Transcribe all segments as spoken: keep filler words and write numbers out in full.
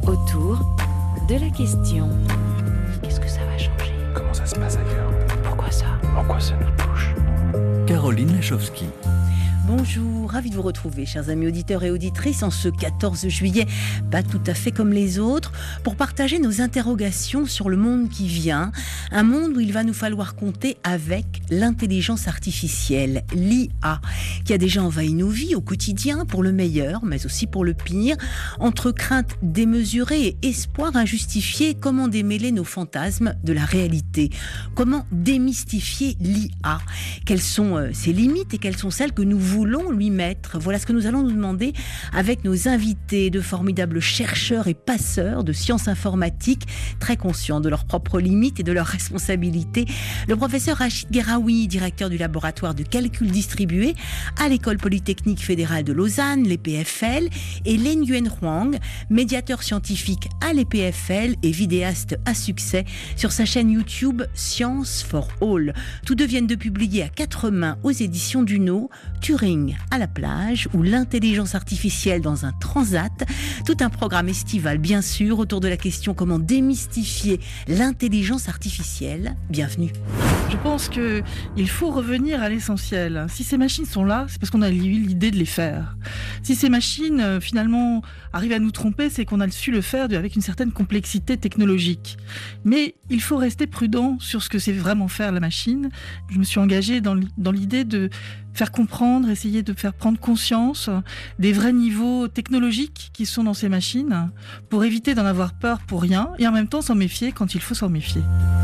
Autour de la question. Qu'est-ce que ça va changer? Comment ça se passe ailleurs? Pourquoi ça? Pourquoi ça nous touche? Caroline Lachowski. Bonjour, ravi de vous retrouver, chers amis auditeurs et auditrices, en ce quatorze juillet, pas tout à fait comme les autres, pour partager nos interrogations sur le monde qui vient, un monde où il va nous falloir compter avec l'intelligence artificielle, l'I A, qui a déjà envahi nos vies au quotidien, pour le meilleur, mais aussi pour le pire, entre crainte démesurée et espoir injustifié. Comment démêler nos fantasmes de la réalité? Comment démystifier l'I A? Quelles sont euh, ses limites et quelles sont celles que nous voulons lui mettre? Voilà ce que nous allons nous demander avec nos invités, de formidables chercheurs et passeurs de sciences informatiques, très conscients de leurs propres limites et de leurs responsabilités. Le professeur Rachid Guerraoui, directeur du laboratoire de calcul distribué à l'École polytechnique fédérale de Lausanne, l'E P F L, et Lin Yuen Huang, médiateur scientifique à l'E P F L et vidéaste à succès sur sa chaîne YouTube Science for All. Tous deux viennent de publier à quatre mains aux éditions Duno Turing à la plage ou l'intelligence artificielle dans un transat. Tout un programme estival, bien sûr, autour de la question comment démystifier l'intelligence artificielle. Bienvenue. Je pense qu'il faut revenir à l'essentiel. Si ces machines sont là, c'est parce qu'on a eu l'idée de les faire. Si ces machines, euh, finalement, arrivent à nous tromper, c'est qu'on a su le faire avec une certaine complexité technologique. Mais il faut rester prudent sur ce que c'est vraiment faire la machine. Je me suis engagée dans, dans l'idée de faire comprendre, essayer de faire prendre conscience des vrais niveaux technologiques qui sont dans ces machines pour éviter d'en avoir peur pour rien et en même temps s'en méfier quand il faut s'en méfier.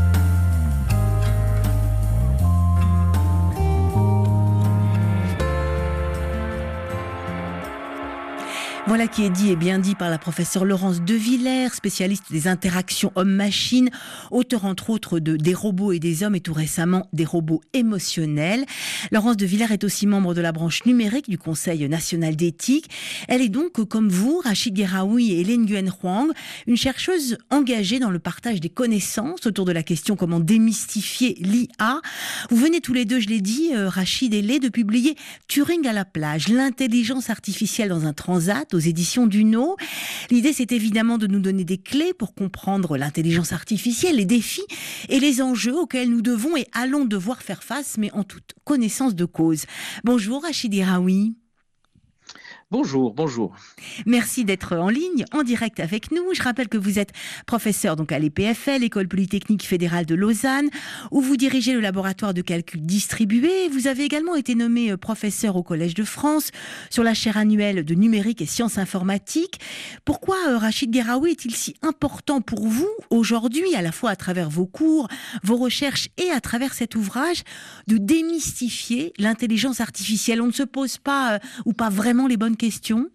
Voilà qui est dit et bien dit par la professeure Laurence De Villers, spécialiste des interactions homme-machine, auteur entre autres de Des robots et des hommes et tout récemment Des robots émotionnels. Laurence De Villers est aussi membre de la branche numérique du Conseil national d'éthique. Elle est donc, comme vous, Rachid Guerraoui et Lin Yuen Huang, une chercheuse engagée dans le partage des connaissances autour de la question comment démystifier l'I A. Vous venez tous les deux, je l'ai dit, euh, Rachid et Lé, de publier Turing à la plage, l'intelligence artificielle dans un transat, aux éditions Duno. L'idée, c'est évidemment de nous donner des clés pour comprendre l'intelligence artificielle, les défis et les enjeux auxquels nous devons et allons devoir faire face, mais en toute connaissance de cause. Bonjour Rachid Guerraoui. Bonjour, bonjour. Merci d'être en ligne, en direct avec nous. Je rappelle que vous êtes professeur donc à l'E P F L, École polytechnique fédérale de Lausanne, où vous dirigez le laboratoire de calcul distribué. Vous avez également été nommé professeur au Collège de France sur la chaire annuelle de numérique et sciences informatiques. Pourquoi Rachid Guerraoui est-il si important pour vous aujourd'hui, à la fois à travers vos cours, vos recherches et à travers cet ouvrage, de démystifier l'intelligence artificielle? On ne se pose pas euh, ou pas vraiment les bonnes questions Question.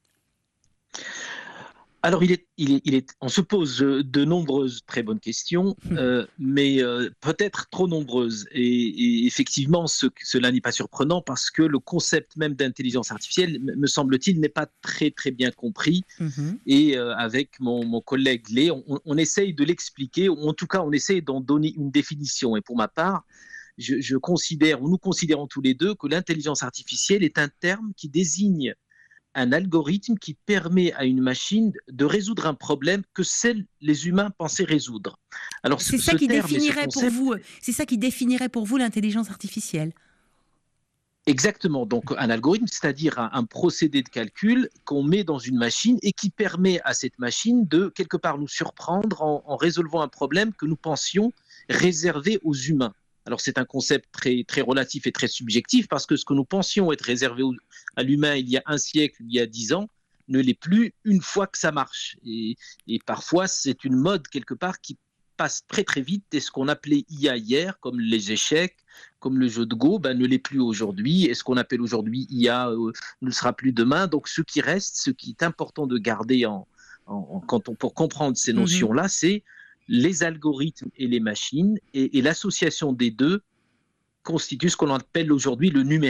Alors, il est, il est, il est, on se pose de nombreuses très bonnes questions, euh, mais euh, peut-être trop nombreuses. Et, et effectivement, ce, cela n'est pas surprenant parce que le concept même d'intelligence artificielle, me semble-t-il, n'est pas très, très bien compris. Mm-hmm. Et euh, avec mon, mon collègue Lé, on, on essaye de l'expliquer, ou en tout cas, on essaye d'en donner une définition. Et pour ma part, je, je considère, ou nous considérons tous les deux, que l'intelligence artificielle est un terme qui désigne un algorithme qui permet à une machine de résoudre un problème que seuls les humains pensaient résoudre. Alors, c'est, ce, ça ce qui définirait concept... pour vous, c'est ça qui définirait pour vous l'intelligence artificielle. Exactement. Donc, un algorithme, c'est-à-dire un, un procédé de calcul qu'on met dans une machine et qui permet à cette machine de, quelque part, nous surprendre en, en résolvant un problème que nous pensions réservé aux humains. Alors, c'est un concept très, très relatif et très subjectif parce que ce que nous pensions être réservé à l'humain il y a un siècle, il y a dix ans, ne l'est plus une fois que ça marche. Et, et parfois, c'est une mode quelque part qui passe très très vite et ce qu'on appelait I A hier, comme les échecs, comme le jeu de Go, ben, ne l'est plus aujourd'hui. Et ce qu'on appelle aujourd'hui I A euh, ne le sera plus demain. Donc, ce qui reste, ce qui est important de garder en, en, en, quand on, pour comprendre ces notions-là, mm-hmm. c'est les algorithmes et les machines, et, et l'association des deux constitue ce qu'on appelle aujourd'hui le numérique,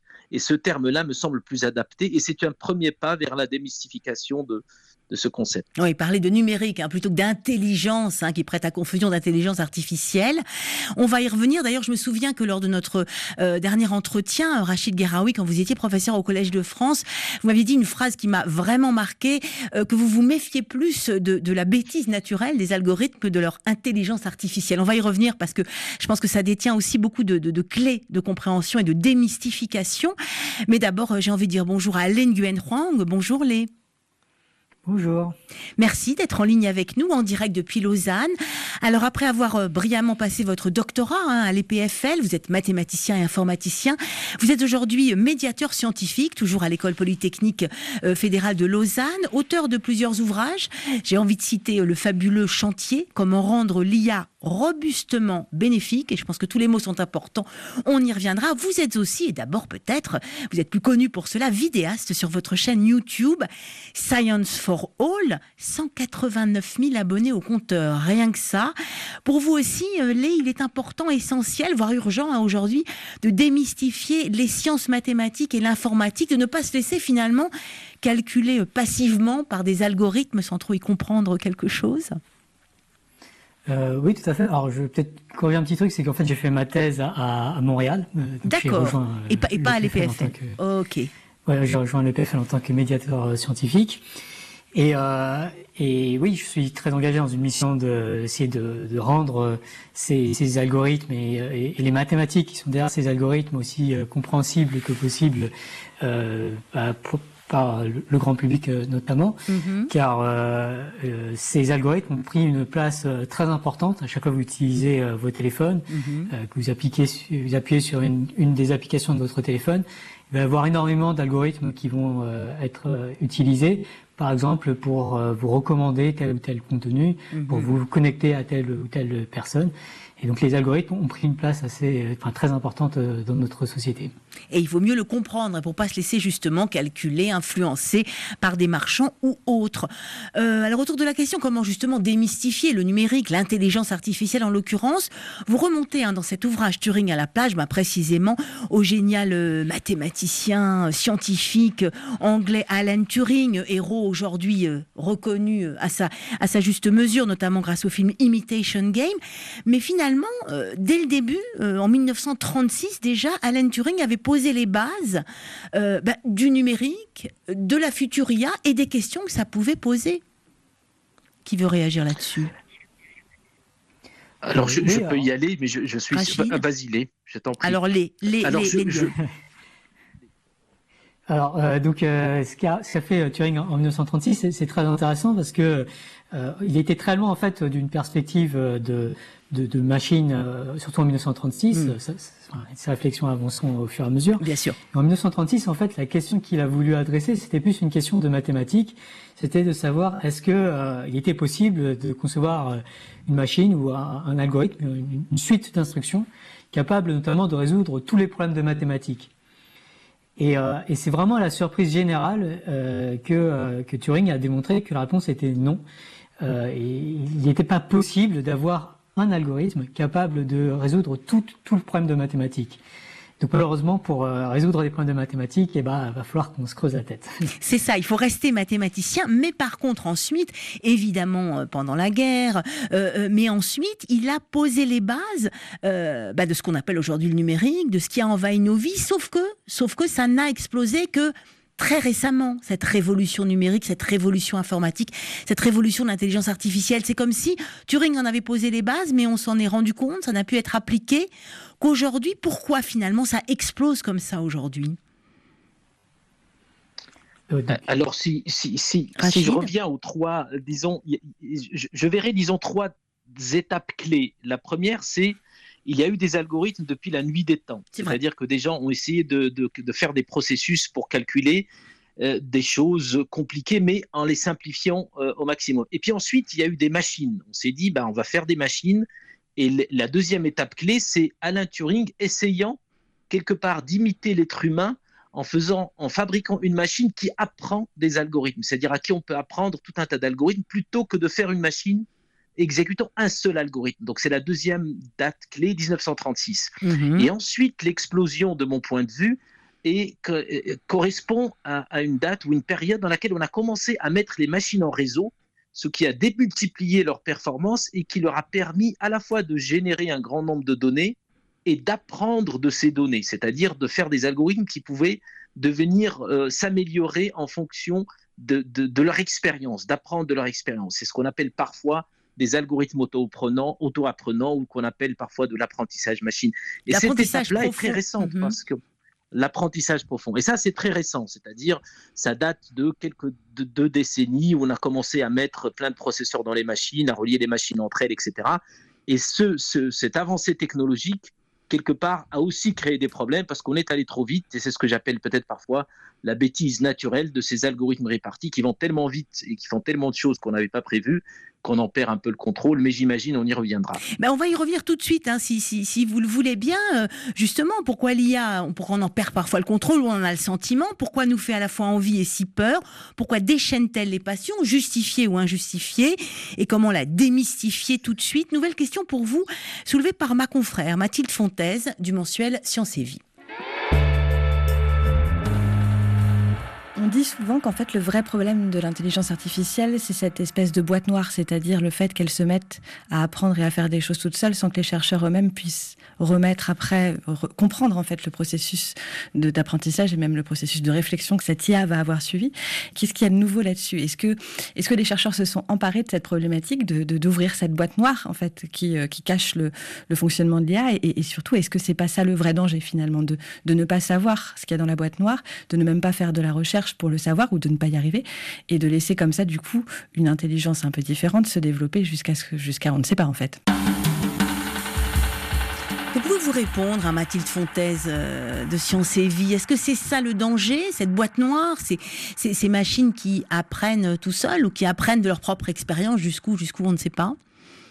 Et ce terme-là me semble plus adapté. Et c'est un premier pas vers la démystification de, de ce concept. Oui, parler de numérique hein, plutôt que d'intelligence, hein, qui prête à confusion d'intelligence artificielle. On va y revenir. D'ailleurs, je me souviens que lors de notre euh, dernier entretien, Rachid Guerraoui, quand vous étiez professeur au Collège de France, vous m'aviez dit une phrase qui m'a vraiment marquée, euh, que vous vous méfiez plus de, de la bêtise naturelle des algorithmes que de leur intelligence artificielle. On va y revenir parce que je pense que ça détient aussi beaucoup de, de, de clés de compréhension et de démystification. Mais d'abord, euh, j'ai envie de dire bonjour à Lê Nguyen Huang. Bonjour Lê. Bonjour. Merci d'être en ligne avec nous, en direct depuis Lausanne. Alors, après avoir euh, brillamment passé votre doctorat hein, à l'E P F L, vous êtes mathématicien et informaticien. Vous êtes aujourd'hui médiateur scientifique, toujours à l'École Polytechnique euh, fédérale de Lausanne, auteur de plusieurs ouvrages. J'ai envie de citer euh, le fabuleux Chantier, comment rendre l'I A robustement bénéfique, et je pense que tous les mots sont importants, on y reviendra. Vous êtes aussi, et d'abord peut-être, vous êtes plus connu pour cela, vidéaste sur votre chaîne YouTube, Science for All, cent quatre-vingt-neuf mille abonnés au compteur, rien que ça. Pour vous aussi, Lê, il est important, essentiel, voire urgent hein, aujourd'hui, de démystifier les sciences mathématiques et l'informatique, de ne pas se laisser finalement calculer passivement par des algorithmes sans trop y comprendre quelque chose. Euh, oui, tout à fait. Alors, je vais peut-être corriger un petit truc, c'est qu'en fait, j'ai fait ma thèse à, à Montréal. Euh, D'accord. Rejoint, euh, et pas, et pas à l'E P F L. Que... Ok. Ouais, j'ai rejoint l'E P F L en tant que médiateur euh, scientifique. Et, euh, et oui, je suis très engagé dans une mission d'essayer de, de rendre euh, ces, ces algorithmes et, et, et les mathématiques qui sont derrière ces algorithmes aussi euh, compréhensibles que possible euh, bah, pour, par le grand public euh, notamment, mm-hmm. car euh, euh, ces algorithmes ont pris une place euh, très importante à chaque fois que vous utilisez euh, vos téléphones, mm-hmm. euh, que vous, appliquez, vous appuyez sur une, une des applications de votre téléphone. Il va y avoir énormément d'algorithmes qui vont euh, être euh, utilisés, par exemple pour euh, vous recommander tel ou tel contenu, mm-hmm. pour vous connecter à telle ou telle personne. Et donc les algorithmes ont pris une place assez, enfin, très importante dans notre société. Et il vaut mieux le comprendre pour ne pas se laisser justement calculer, influencer par des marchands ou autres. Euh, alors autour de la question comment justement démystifier le numérique, l'intelligence artificielle en l'occurrence, vous remontez hein, dans cet ouvrage Turing à la plage, bah, précisément au génial euh, mathématicien, euh, scientifique euh, anglais Alan Turing, héros aujourd'hui euh, reconnu euh, à, sa, à sa juste mesure, notamment grâce au film Imitation Game. Mais finalement, Euh, dès le début, euh, en mille neuf cent trente-six déjà, Alan Turing avait posé les bases euh, bah, du numérique, de la future I A et des questions que ça pouvait poser. Qui veut réagir là-dessus ? Alors, je, je peux y aller, mais je, je suis... Ah, vas-y, Lê, je t'en prie. Alors, Lê, Lê, Alors, Lê, je, Lê, je... Alors, euh, donc, euh, ce qu'a ce qu'a fait Turing en, en mille neuf cent trente-six, c'est, c'est très intéressant parce que euh, il était très loin, en fait, d'une perspective de... de, de machines, euh, surtout en mille neuf cent trente-six, mm. ça, ça, enfin, ces réflexions avanceront au fur et à mesure. Bien sûr. En mille neuf cent trente-six, en fait, la question qu'il a voulu adresser, c'était plus une question de mathématiques. C'était de savoir est-ce que euh, il était possible de concevoir une machine ou un, un algorithme, une, une suite d'instructions capable notamment de résoudre tous les problèmes de mathématiques. Et, euh, et c'est vraiment à la surprise générale euh, que, euh, que Turing a démontré que la réponse était non. Euh, et il n'était pas possible d'avoir un algorithme capable de résoudre tout, tout le problème de mathématiques. Donc malheureusement, pour euh, résoudre des problèmes de mathématiques, eh ben, il va falloir qu'on se creuse la tête. C'est ça, il faut rester mathématicien, mais par contre ensuite, évidemment euh, pendant la guerre, euh, mais ensuite il a posé les bases euh, bah, de ce qu'on appelle aujourd'hui le numérique, de ce qui a envahi nos vies, sauf que, sauf que ça n'a explosé que très récemment, cette révolution numérique, cette révolution informatique, cette révolution de l'intelligence artificielle. C'est comme si Turing en avait posé les bases, mais on s'en est rendu compte, ça n'a pu être appliqué qu'aujourd'hui. Pourquoi finalement ça explose comme ça aujourd'hui ? Alors si, si, si, si je reviens aux trois, disons, je, je verrai, disons, trois étapes clés. La première, c'est il y a eu des algorithmes depuis la nuit des temps. C'est C'est-à-dire que des gens ont essayé de, de, de faire des processus pour calculer euh, des choses compliquées, mais en les simplifiant euh, au maximum. Et puis ensuite, il y a eu des machines. On s'est dit, bah, on va faire des machines. Et la deuxième étape clé, c'est Alan Turing essayant quelque part d'imiter l'être humain en, faisant, en fabriquant une machine qui apprend des algorithmes. C'est-à-dire à qui on peut apprendre tout un tas d'algorithmes plutôt que de faire une machine exécutant un seul algorithme. Donc c'est la deuxième date clé, dix-neuf cent trente-six. Mmh. Et ensuite, l'explosion, de mon point de vue, et que, euh, correspond à, à une date ou une période dans laquelle on a commencé à mettre les machines en réseau, ce qui a démultiplié leur performance et qui leur a permis à la fois de générer un grand nombre de données et d'apprendre de ces données, c'est-à-dire de faire des algorithmes qui pouvaient devenir euh, s'améliorer en fonction de, de, de leur expérience, d'apprendre de leur expérience. C'est ce qu'on appelle parfois des algorithmes auto-apprenants, auto-apprenants ou qu'on appelle parfois de l'apprentissage machine. Et cette étape-là est très récente mm-hmm. parce que l'apprentissage profond. Et ça, c'est très récent, c'est-à-dire ça date de quelques de, deux décennies où on a commencé à mettre plein de processeurs dans les machines, à relier les machines entre elles, et cetera. Et ce, ce, cette avancée technologique, quelque part, a aussi créé des problèmes parce qu'on est allé trop vite, et c'est ce que j'appelle peut-être parfois la bêtise naturelle de ces algorithmes répartis qui vont tellement vite et qui font tellement de choses qu'on n'avait pas prévues qu'on en perd un peu le contrôle, mais j'imagine on y reviendra. Ben on va y revenir tout de suite, hein, si, si, si vous le voulez bien. Euh, justement, pourquoi l'I A, pourquoi on en perd parfois le contrôle ou on en a le sentiment, pourquoi nous fait à la fois envie et si peur, pourquoi déchaîne-t-elle les passions, justifiées ou injustifiées, et comment la démystifier tout de suite. Nouvelle question pour vous, soulevée par ma confrère Mathilde Fontaise du mensuel Science et Vie. On dit souvent qu'en fait, le vrai problème de l'intelligence artificielle, c'est cette espèce de boîte noire, c'est-à-dire le fait qu'elle se mette à apprendre et à faire des choses toute seule sans que les chercheurs eux-mêmes puissent remettre après, re- comprendre en fait le processus de, d'apprentissage et même le processus de réflexion que cette I A va avoir suivi. Qu'est-ce qu'il y a de nouveau là-dessus ? Est-ce que, est-ce que les chercheurs se sont emparés de cette problématique de, de, d'ouvrir cette boîte noire en fait qui, euh, qui cache le, le fonctionnement de l'I A et, et, et surtout, est-ce que c'est pas ça le vrai danger finalement de, de ne pas savoir ce qu'il y a dans la boîte noire, de ne même pas faire de la recherche pour le savoir ou de ne pas y arriver et de laisser comme ça du coup une intelligence un peu différente se développer jusqu'à ce que, jusqu'à on ne sait pas en fait. Que pouvez-vous répondre à Mathilde Fontaise euh, de Science et Vie ? Est-ce que c'est ça le danger, cette boîte noire, ces, ces, ces machines qui apprennent tout seules ou qui apprennent de leur propre expérience jusqu'où, jusqu'où on ne sait pas ?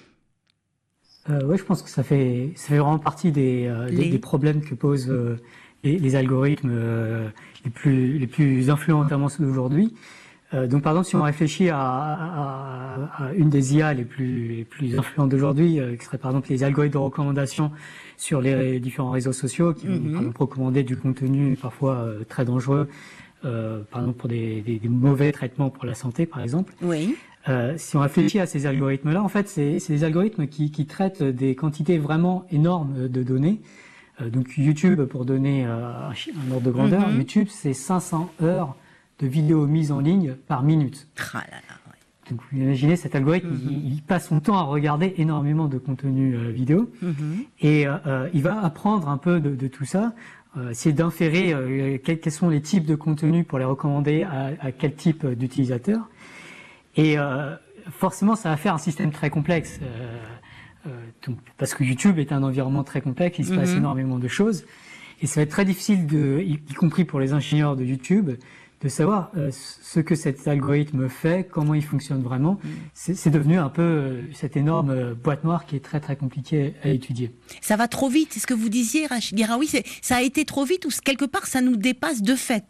euh, Oui, je pense que ça fait, ça fait vraiment partie des, euh, Les... des, des problèmes que posent euh, les, les algorithmes euh, les plus, les plus influents notamment ceux d'aujourd'hui. Euh, donc par exemple, si on réfléchit à, à, à une des I A les plus, les plus influentes d'aujourd'hui, euh, qui serait par exemple les algorithmes de recommandation sur les différents réseaux sociaux, qui vont mm-hmm. par exemple recommander du contenu parfois euh, très dangereux, euh, par exemple pour des, des, des mauvais traitements pour la santé, par exemple. Oui. Euh, si on réfléchit à ces algorithmes-là, en fait, c'est, c'est des algorithmes qui, qui traitent des quantités vraiment énormes de données. Euh, donc YouTube, pour donner euh, un, un ordre de grandeur, mm-hmm. YouTube, c'est cinq cents heures de vidéos mises en ligne par minute. Ah là là, ouais. Donc vous imaginez, cet algorithme, mm-hmm. il, il passe son temps à regarder énormément de contenu euh, vidéo, mm-hmm. et euh, il va apprendre un peu de, de tout ça, euh, essayer d'inférer euh, quels, quels sont les types de contenus pour les recommander à, à quel type d'utilisateur. Et euh, forcément, ça va faire un système très complexe, euh, euh, donc, parce que YouTube est un environnement très complexe, il se passe mm-hmm. énormément de choses, et ça va être très difficile, de, y, y compris pour les ingénieurs de YouTube, de savoir euh, ce que cet algorithme fait, comment il fonctionne vraiment. Mmh. C'est, c'est devenu un peu euh, cette énorme euh, boîte noire qui est très très compliquée à étudier. Ça va trop vite, c'est ce que vous disiez, Rachid Guiraoui, c'est, ça a été trop vite ou quelque part ça nous dépasse de fait ?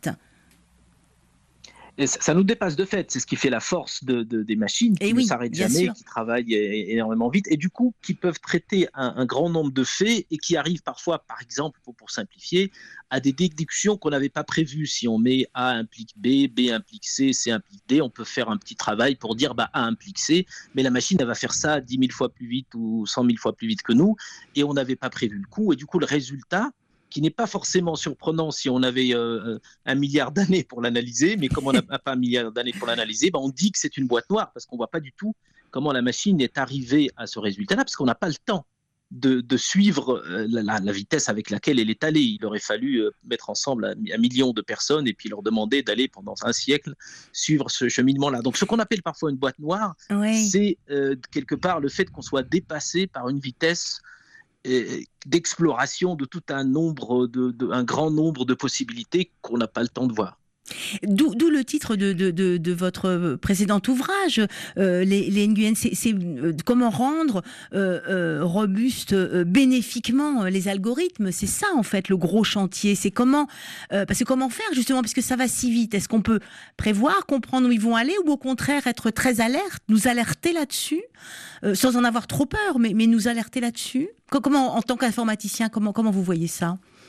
Et ça, ça nous dépasse de fait, c'est ce qui fait la force de, de, des machines qui et ne oui, s'arrêtent jamais, sûr. Qui travaillent énormément vite et du coup qui peuvent traiter un, un grand nombre de faits et qui arrivent parfois, par exemple, pour, pour simplifier, à des déductions qu'on n'avait pas prévues. Si on met A implique B, B implique C, C implique D, on peut faire un petit travail pour dire bah, A implique C, mais la machine elle va faire ça dix mille fois plus vite ou cent mille fois plus vite que nous et on n'avait pas prévu le coup et du coup le résultat, qui n'est pas forcément surprenant si on avait euh, un milliard d'années pour l'analyser, mais comme on n'a pas un milliard d'années pour l'analyser, ben on dit que c'est une boîte noire, parce qu'on ne voit pas du tout comment la machine est arrivée à ce résultat-là, parce qu'on n'a pas le temps de, de suivre euh, la, la, la vitesse avec laquelle elle est allée. Il aurait fallu euh, mettre ensemble un, un million de personnes et puis leur demander d'aller pendant un siècle suivre ce cheminement-là. Donc ce qu'on appelle parfois une boîte noire, oui. c'est euh, quelque part le fait qu'on soit dépassé par une vitesse d'exploration de tout un nombre, de, de, un grand nombre de possibilités qu'on n'a pas le temps de voir. D'où, d'où le titre de, de, de, de votre précédent ouvrage, euh, les, les N G U N, c'est, c'est euh, comment rendre euh, euh, robustes euh, bénéfiquement euh, les algorithmes. C'est ça en fait le gros chantier. C'est comment, euh, parce que comment faire justement, puisque ça va si vite. Est-ce qu'on peut prévoir, comprendre où ils vont aller, ou au contraire être très alerte, nous alerter là-dessus, euh, sans en avoir trop peur, mais, mais nous alerter là-dessus. Comment, en tant qu'informaticien, comment, comment vous voyez ça ?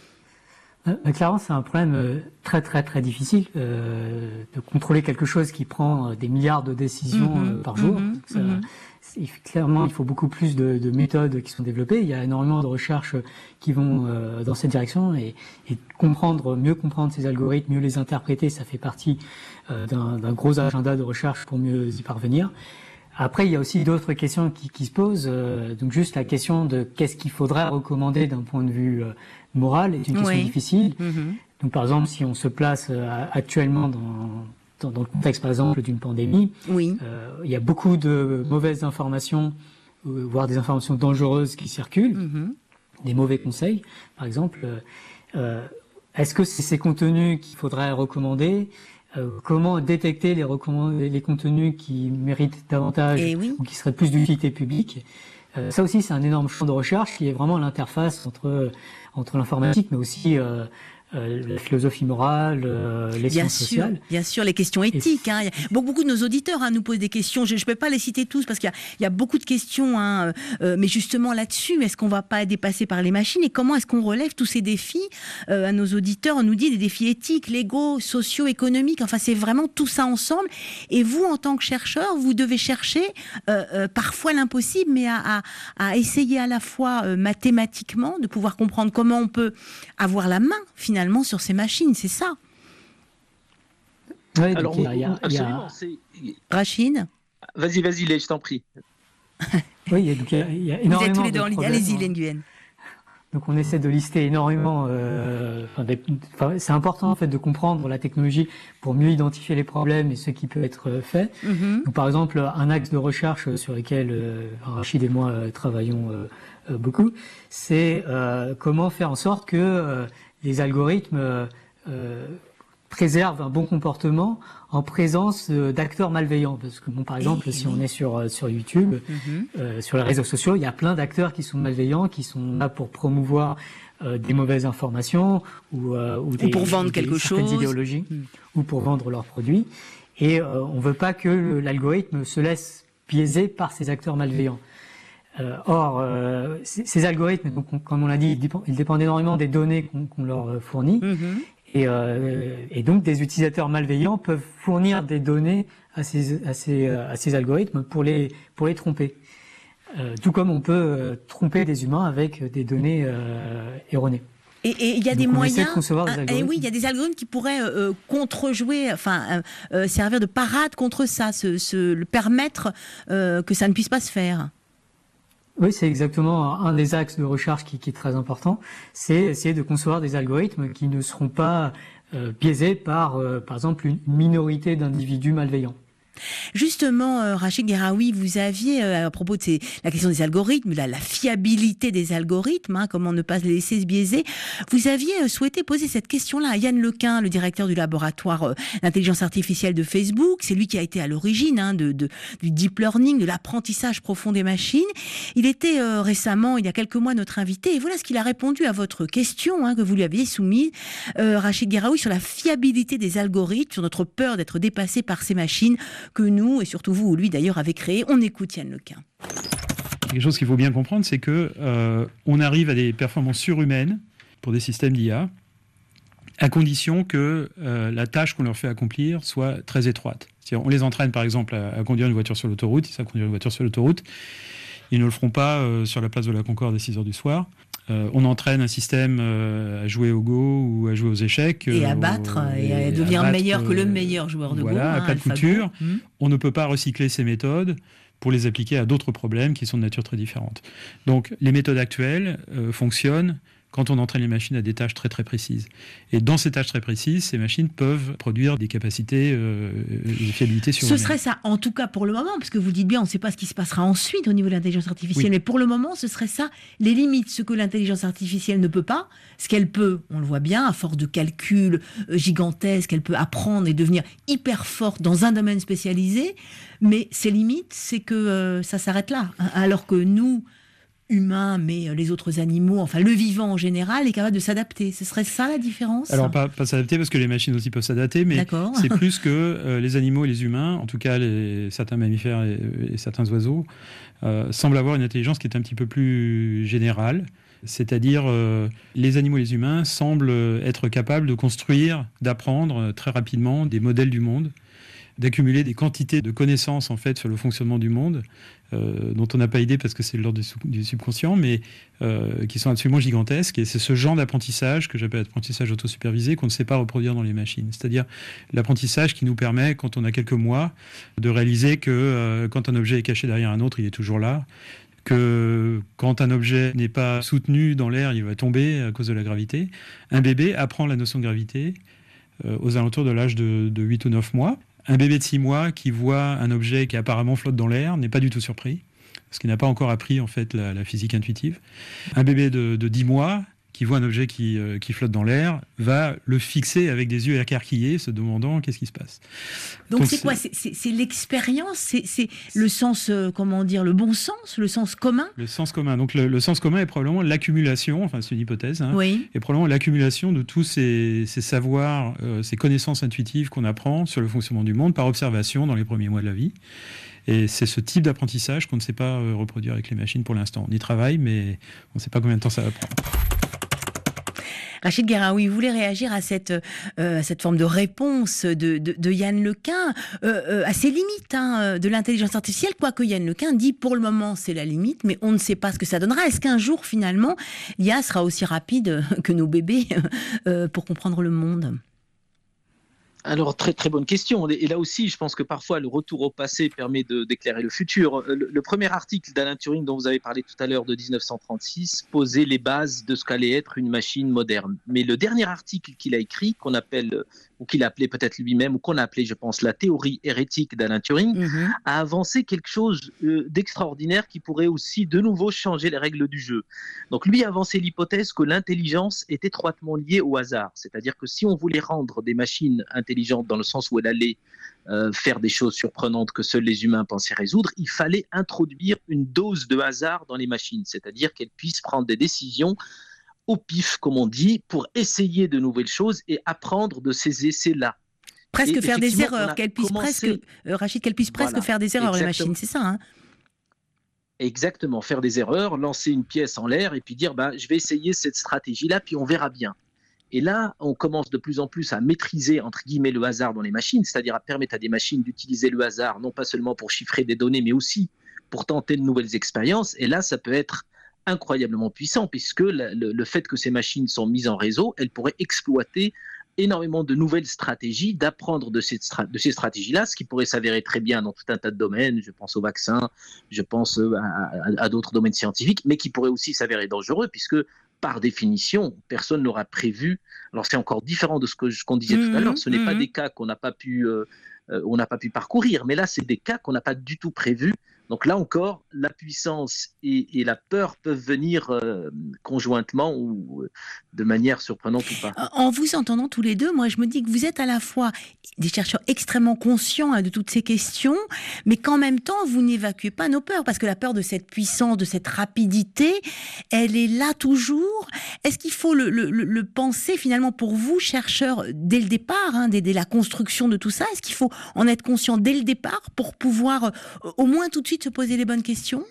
Euh, clairement, c'est un problème euh, très très très difficile euh, de contrôler quelque chose qui prend euh, des milliards de décisions Mmh, euh, par jour. mmh, Donc ça, mmh. c'est- clairement, il faut beaucoup plus de, de méthodes qui sont développées. Il y a énormément de recherches qui vont euh, dans cette direction et, et comprendre, mieux comprendre ces algorithmes, mieux les interpréter, ça fait partie euh, d'un, d'un gros agenda de recherche pour mieux y parvenir. Après, il y a aussi d'autres questions qui, qui se posent. Euh, donc, juste la question de qu'est-ce qu'il faudrait recommander d'un point de vue euh, moral est une question Oui. difficile. Mmh. Donc, par exemple, si on se place euh, actuellement dans, dans, dans le contexte, par exemple, d'une pandémie, Oui. euh, il y a beaucoup de mauvaises informations, euh, voire des informations dangereuses qui circulent, Mmh. des mauvais conseils, par exemple. Euh, est-ce que c'est ces contenus qu'il faudrait recommander ? Euh, comment détecter les, recommand- les contenus qui méritent davantage Eh oui. ou qui seraient plus d'utilité publique? Euh, ça aussi, c'est un énorme champ de recherche qui est vraiment l'interface entre entre l'informatique, mais aussi euh, euh, la philosophie morale, euh, les Bien sciences sûr, sociales. bien sûr, les questions éthiques. Hein. Il y a- beaucoup, beaucoup de nos auditeurs hein, nous posent des questions. Je ne peux pas les citer tous parce qu'il y a, il y a beaucoup de questions. Hein, euh, mais justement là-dessus, est-ce qu'on ne va pas être dépassé par les machines et comment est-ce qu'on relève tous ces défis euh, à nos auditeurs? On nous dit des défis éthiques, légaux, sociaux, économiques. Enfin, c'est vraiment tout ça ensemble. Et vous, en tant que chercheur, vous devez chercher euh, euh, parfois l'impossible, mais à, à, à essayer à la fois euh, mathématiquement de pouvoir comprendre comment on peut avoir la main finalement sur ces machines, c'est ça. Ouais, donc Alors, il y a- il y a- il y a- absolument, c'est... Rachid, Vas-y, vas-y, Lé, je t'en prie. oui, il y a- donc il y a, il y a vous êtes énormément tous les deux de en ligne. problèmes, Allez-y, hein. Hélène Guen. Donc on essaie de lister énormément. Euh, enfin, des- enfin, c'est important en fait de comprendre la technologie pour mieux identifier les problèmes et ce qui peut être euh, fait. Mhm. Donc, par exemple, un axe de recherche sur lequel euh, Rachid et moi euh, travaillons euh, euh, beaucoup, c'est euh, comment faire en sorte que euh, les algorithmes euh, euh, préservent un bon comportement en présence euh, d'acteurs malveillants. Parce que bon, par exemple, Eh si oui. on est sur euh, sur YouTube, Mhm. euh, sur les réseaux sociaux, il y a plein d'acteurs qui sont malveillants, qui sont là pour promouvoir euh, des mauvaises informations ou, euh, ou, des, pour vendre ou des- quelque certaines chose. idéologies Mm. ou pour vendre leurs produits. Et euh, on veut pas que le- l'algorithme se laisse biaiser par ces acteurs malveillants. Euh, or, euh, ces, ces algorithmes, donc, on- comme on l'a dit, ils dépendent, ils dépendent énormément des données qu'on qu'on leur euh, fournit. Mhm. Et, euh, et donc, des utilisateurs malveillants peuvent fournir des données à ces, à ces, euh, à ces algorithmes pour les, pour les tromper. Euh, tout comme on peut euh, tromper des humains avec des données euh, erronées. Et et il y a Donc, des on essaie moyens. de concevoir des Ah, eh algorithmes. oui, il y a des algorithmes qui pourraient euh, euh, contrejouer, enfin euh, euh, servir de parade contre ça, se, se le permettre euh, que ça ne puisse pas se faire. Oui, c'est exactement un des axes de recherche qui, qui est très important. C'est essayer de concevoir des algorithmes qui ne seront pas euh, biaisés par, euh, par exemple, une minorité d'individus malveillants. Justement, euh, Rachid Gueraoui, vous aviez, euh, à propos de ces, la question des algorithmes, la, la fiabilité des algorithmes, hein, comment ne pas les laisser se biaiser, vous aviez euh, souhaité poser cette question-là à Yann Lequin, le directeur du laboratoire euh, d'intelligence artificielle de Facebook. C'est lui qui a été à l'origine hein, de, de, du deep learning, de l'apprentissage profond des machines. Il était euh, récemment, il y a quelques mois, notre invité, et voilà ce qu'il a répondu à votre question hein, que vous lui aviez soumise, euh, Rachid Gueraoui, sur la fiabilité des algorithmes, sur notre peur d'être dépassé par ces machines que nous, et surtout vous ou lui d'ailleurs, avez créé. On écoute Yann Lequin. Quelque chose qu'il faut bien comprendre, c'est que euh, on arrive à des performances surhumaines pour des systèmes d'I A, à condition que euh, la tâche qu'on leur fait accomplir soit très étroite. C'est-à-dire, on les entraîne par exemple à, à conduire une voiture sur l'autoroute, ils savent conduire une voiture sur l'autoroute, ils ne le feront pas euh, sur la place de la Concorde à six heures du soir. Euh, on entraîne un système euh, à jouer au Go ou à jouer aux échecs. Et euh, à battre, au- et à devenir battre, meilleur que le euh, meilleur joueur de voilà, Go. à hein, plat de AlphaGo. couture. Hmm. On ne peut pas recycler ces méthodes pour les appliquer à d'autres problèmes qui sont de nature très différente. Donc les méthodes actuelles euh, fonctionnent quand on entraîne les machines à des tâches très très précises. Et dans ces tâches très précises, ces machines peuvent produire des capacités euh, de fiabilité sur Ce serait ça, en tout cas pour le moment, parce que vous dites bien, on ne sait pas ce qui se passera ensuite au niveau de l'intelligence artificielle, Oui. mais pour le moment, ce serait ça, les limites, ce que l'intelligence artificielle ne peut pas, ce qu'elle peut, on le voit bien, à force de calculs euh, gigantesques, elle peut apprendre et devenir hyper forte dans un domaine spécialisé, mais ses limites, c'est que euh, ça s'arrête là, hein, alors que nous, humain, mais les autres animaux, enfin le vivant en général, est capable de s'adapter. Ce serait ça la différence ? Alors pas, pas s'adapter parce que les machines aussi peuvent s'adapter, mais D'accord. c'est plus que euh, les animaux et les humains, en tout cas les, certains mammifères et, et certains oiseaux, euh, semblent avoir une intelligence qui est un petit peu plus générale. C'est-à-dire, euh, les animaux et les humains semblent être capables de construire, d'apprendre très rapidement des modèles du monde, d'accumuler des quantités de connaissances en fait sur le fonctionnement du monde, euh, dont on n'a pas idée parce que c'est de l'ordre du, sub- du subconscient, mais euh, qui sont absolument gigantesques. Et c'est ce genre d'apprentissage que j'appelle l'apprentissage autosupervisé qu'on ne sait pas reproduire dans les machines. C'est-à-dire l'apprentissage qui nous permet, quand on a quelques mois, de réaliser que euh, quand un objet est caché derrière un autre, il est toujours là. Que quand un objet n'est pas soutenu dans l'air, il va tomber à cause de la gravité. Un bébé apprend la notion de gravité euh, aux alentours de l'âge de, de huit ou neuf mois. Un bébé de six mois qui voit un objet qui apparemment flotte dans l'air n'est pas du tout surpris, parce qu'il n'a pas encore appris en fait la, la physique intuitive. Un bébé de, de dix mois qui voit un objet qui, euh, qui flotte dans l'air va le fixer avec des yeux écarquillés, se demandant qu'est-ce qui se passe. Donc, Donc c'est, c'est quoi c'est, c'est, c'est l'expérience, c'est, c'est le sens, euh, comment dire, le bon sens, le sens commun. Le sens commun. Donc le, le sens commun est probablement l'accumulation, enfin c'est une hypothèse, hein, oui. est probablement l'accumulation de tous ces, ces savoirs, euh, ces connaissances intuitives qu'on apprend sur le fonctionnement du monde par observation dans les premiers mois de la vie. Et c'est ce type d'apprentissage qu'on ne sait pas euh, reproduire avec les machines pour l'instant. On y travaille, mais on ne sait pas combien de temps ça va prendre. Rachid Guérin, vous voulez réagir à cette, euh, à cette forme de réponse de, de, de Yann Lequin, euh, euh, à ces limites hein, de l'intelligence artificielle, quoique Yann Lequin dit pour le moment c'est la limite, mais on ne sait pas ce que ça donnera. Est-ce qu'un jour finalement l'I A sera aussi rapide que nos bébés euh, pour comprendre le monde ? Alors, très très bonne question. Et là aussi, je pense que parfois, le retour au passé permet de, d'éclairer le futur. Le, le premier article d'Alan Turing, dont vous avez parlé tout à l'heure, de dix-neuf cent trente-six, posait les bases de ce qu'allait être une machine moderne. Mais le dernier article qu'il a écrit, qu'on appelle, ou qu'il a appelé peut-être lui-même, ou qu'on a appelé, je pense, la théorie hérétique d'Alan Turing, mmh. a avancé quelque chose euh, d'extraordinaire qui pourrait aussi de nouveau changer les règles du jeu. Donc, lui a avancé l'hypothèse que l'intelligence est étroitement liée au hasard. C'est-à-dire que si on voulait rendre des machines intelligentes, intelligente dans le sens où elle allait euh, faire des choses surprenantes que seuls les humains pensaient résoudre, il fallait introduire une dose de hasard dans les machines, c'est-à-dire qu'elles puissent prendre des décisions au pif, comme on dit, pour essayer de nouvelles choses et apprendre de ces essais-là. Presque et faire des erreurs, qu'elles puissent commencé... presque, euh, Rachid, qu'elles puissent presque voilà, faire des erreurs, exactement. Les machines, c'est ça hein Exactement, faire des erreurs, lancer une pièce en l'air et puis dire bah, je vais essayer cette stratégie-là, puis on verra bien. Et là, on commence de plus en plus à maîtriser, entre guillemets, le hasard dans les machines, c'est-à-dire à permettre à des machines d'utiliser le hasard, non pas seulement pour chiffrer des données, mais aussi pour tenter de nouvelles expériences. Et là, ça peut être incroyablement puissant, puisque le, le, le fait que ces machines sont mises en réseau, elles pourraient exploiter énormément de nouvelles stratégies, d'apprendre de ces, stra- de ces stratégies-là, ce qui pourrait s'avérer très bien dans tout un tas de domaines, je pense aux vaccins, je pense à, à, à d'autres domaines scientifiques, mais qui pourrait aussi s'avérer dangereux, puisque par définition, personne n'aura prévu. Alors c'est encore différent de ce que je, qu'on disait mmh, tout à l'heure. Ce mmh. n'est pas des cas qu'on n'a pas pu, euh, on n'a pas pu parcourir, mais là c'est des cas qu'on n'a pas du tout prévus. Donc là encore, la puissance et, et la peur peuvent venir euh, conjointement ou euh, de manière surprenante ou pas. En vous entendant tous les deux, moi je me dis que vous êtes à la fois des chercheurs extrêmement conscients hein, de toutes ces questions, mais qu'en même temps vous n'évacuez pas nos peurs, parce que la peur de cette puissance, de cette rapidité, elle est là toujours. Est-ce qu'il faut le, le, le penser finalement pour vous, chercheurs, dès le départ, hein, dès, dès la construction de tout ça? Est-ce qu'il faut en être conscient dès le départ pour pouvoir euh, au moins tout de suite se poser les bonnes questions?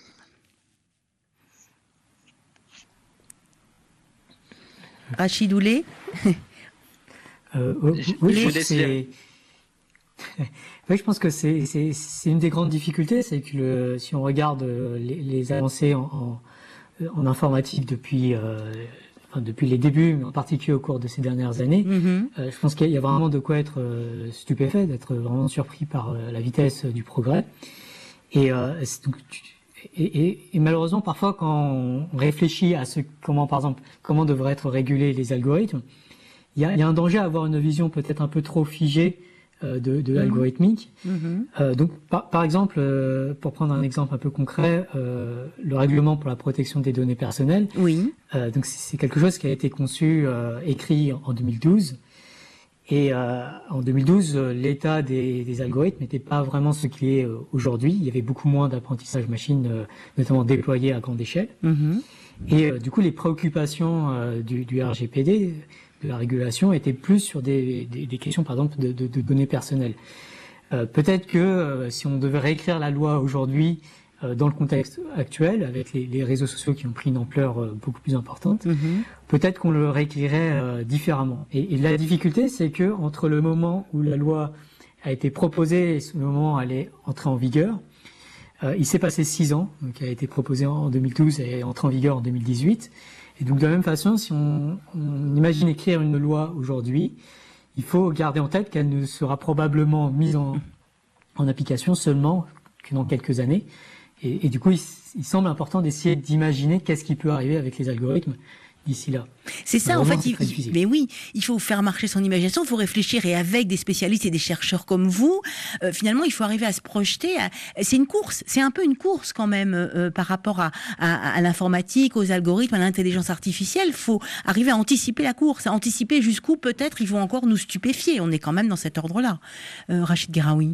Rachid Oulé euh, oui, oui, je c'est... oui, je pense que c'est, c'est, c'est une des grandes difficultés, c'est que le, si on regarde les, les avancées en, en, en informatique depuis, euh, enfin, depuis les débuts, mais en particulier au cours de ces dernières années, mm-hmm. euh, je pense qu'il y a vraiment de quoi être euh, stupéfait, d'être vraiment surpris par euh, la vitesse du progrès. Et, euh, et, et, et malheureusement, parfois, quand on réfléchit à ce, comment, par exemple, comment devraient être régulés les algorithmes, il y a, il y a un danger à avoir une vision peut-être un peu trop figée euh, de, de mmh. l'algorithmique. Mmh. Euh, donc, par, par exemple, euh, pour prendre un exemple un peu concret, euh, le règlement pour la protection des données personnelles. Oui. Euh, donc, c'est, c'est quelque chose qui a été conçu, euh, écrit en deux mille douze. Et euh, en deux mille douze, l'état des, des algorithmes n'était pas vraiment ce qu'il est aujourd'hui. Il y avait beaucoup moins d'apprentissage machine, euh, notamment déployé à grande échelle. Mm-hmm. Et euh, du coup, les préoccupations euh, du, du R G P D, de la régulation, étaient plus sur des, des, des questions, par exemple, de, de, de données personnelles. Euh, peut-être que euh, si on devait réécrire la loi aujourd'hui, euh, dans le contexte actuel, avec les, les réseaux sociaux qui ont pris une ampleur euh, beaucoup plus importante, mm-hmm. peut-être qu'on le réécrirait euh, différemment. Et, et la difficulté, c'est que entre le moment où la loi a été proposée et le moment où elle est entrée en vigueur, euh, il s'est passé six ans. Donc, elle a été proposée en deux mille douze et est entrée en vigueur en deux mille dix-huit. Et donc, de la même façon, si on, on imagine écrire une loi aujourd'hui, il faut garder en tête qu'elle ne sera probablement mise en, en application seulement que dans quelques années. Et, et du coup, il, il semble important d'essayer d'imaginer qu'est-ce qui peut arriver avec les algorithmes d'ici là. C'est ça, vraiment, en fait. Il, mais oui, il faut faire marcher son imagination, il faut réfléchir, et avec des spécialistes et des chercheurs comme vous, euh, finalement, il faut arriver à se projeter. À... C'est une course, c'est un peu une course quand même euh, par rapport à, à, à l'informatique, aux algorithmes, à l'intelligence artificielle. Il faut arriver à anticiper la course, à anticiper jusqu'où peut-être ils vont encore nous stupéfier. On est quand même dans cet ordre-là. Euh, Rachid Guerraoui.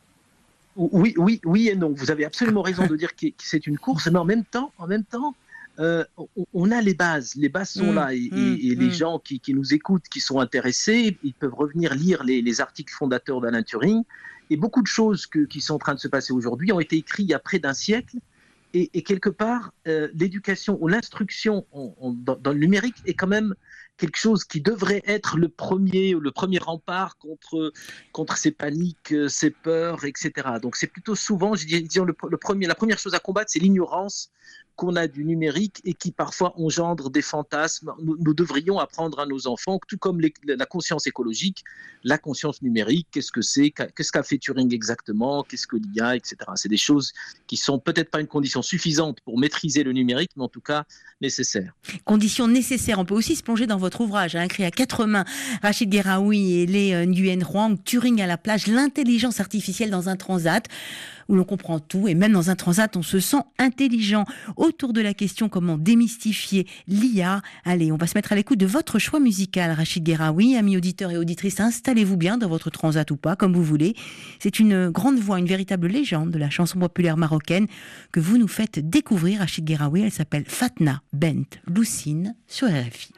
Oui, oui, oui et non. Vous avez absolument raison de dire que c'est une course, mais en même temps, en même temps, euh, on a les bases. Les bases sont mmh, là, et, mmh, et, et mmh. les gens qui, qui nous écoutent, qui sont intéressés, ils peuvent revenir lire les, les articles fondateurs d'Alan Turing. Et beaucoup de choses que, qui sont en train de se passer aujourd'hui ont été écrites il y a près d'un siècle. Et, et quelque part, euh, l'éducation ou l'instruction on, on, dans, dans le numérique est quand même quelque chose qui devrait être le premier, le premier rempart contre, contre ces paniques, ces peurs, et cetera. Donc c'est plutôt souvent, je dis, disons, le, le premier, la première chose à combattre, c'est l'ignorance qu'on a du numérique et qui parfois engendre des fantasmes. Nous, nous devrions apprendre à nos enfants, tout comme les, la conscience écologique, la conscience numérique, qu'est-ce que c'est, qu'est-ce qu'a fait Turing exactement, qu'est-ce que l'I A, et cetera. C'est des choses qui sont peut-être pas une condition suffisante pour maîtriser le numérique, mais en tout cas nécessaires. Conditions nécessaires. On peut aussi se plonger dans votre ouvrage, hein, écrit à quatre mains, Rachid Guerraoui et Lê Nguyen Huang, Turing à la plage, l'intelligence artificielle dans un transat, où l'on comprend tout, et même dans un transat, on se sent intelligent. Autour de la question comment démystifier l'I A, allez, on va se mettre à l'écoute de votre choix musical, Rachid Guerraoui. Amis auditeurs et auditrices, installez-vous bien dans votre transat ou pas, comme vous voulez. C'est une grande voix, une véritable légende de la chanson populaire marocaine que vous nous faites découvrir, Rachid Guerraoui. Elle s'appelle Fatna Bent Loussine sur R F I.